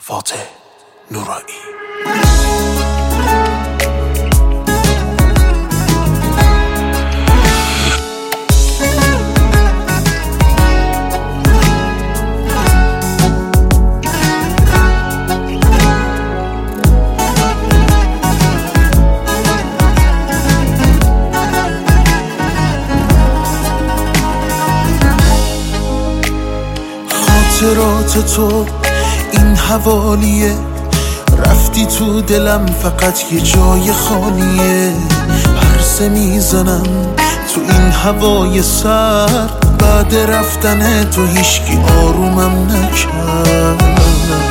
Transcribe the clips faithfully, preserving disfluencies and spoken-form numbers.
فاتح نورایی. خاطرات تو این حوالیه، رفتی تو دلم فقط یه جای خالیه. پرسه میزنم تو این هوای سرد، بعد رفتن تو هیچکی آرومم نکرد.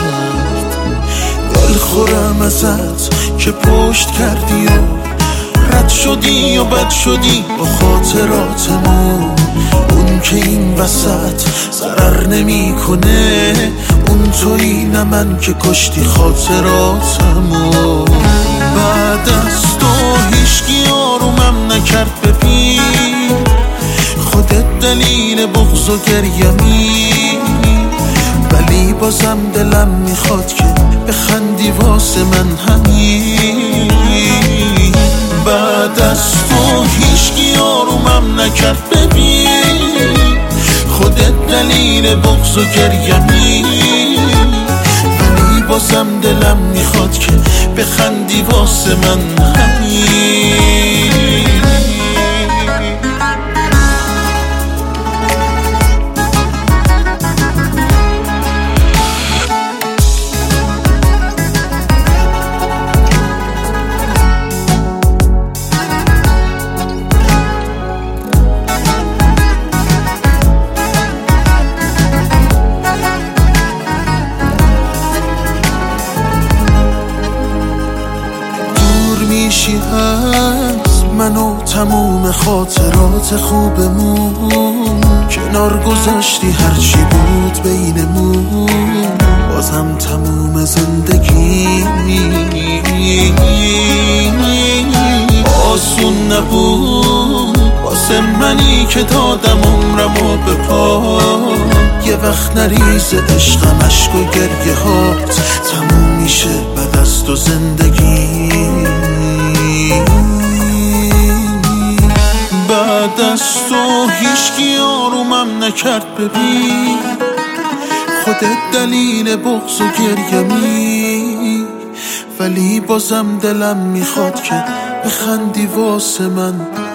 دل خورم ازت که پشت کردی و رد شدی و بد شدی با خاطراتمون. اون که این وسط ضرر نمی کنه، اون تویی نه من که کشتی خاطراتمو. بعد از تو هیچکی آرومم نکرد، ببین خودت دلیل بغض و گریمی. ولی بازم دلم میخواد که بخندی واسه من همین. بعد از تو هیچکی آرومم نکرد، ببین خودت دلیل بغض و گریمی. ولی بازم دلم میخواد که بخندی واسه من همین. میشی از من و تموم خاطرات خوبمون. کنار گذاشتی هرچی بود بینمون، بازم تموم زندگی. آسون نبود واسه منی که دادم عمرمو به پا. یه وقت نریز عشقم عشق و گریه هات، تموم میشه بعد از تو زندگی. بعد از تو هیچکی آرومم نکرد، ببین خودت دلیل بغض و گریمی. ولی بازم دلم میخواد که بخندی واسه من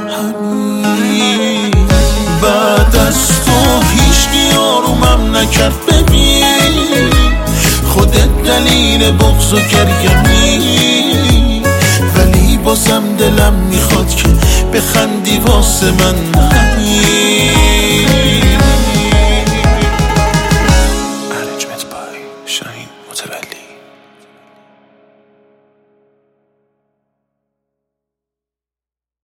همین. بعد از تو هیچکی آرومم نکرد، ببین خودت دلیل بغض و گریمی. ولی بازم دلم میخواد که بخندی واسه من.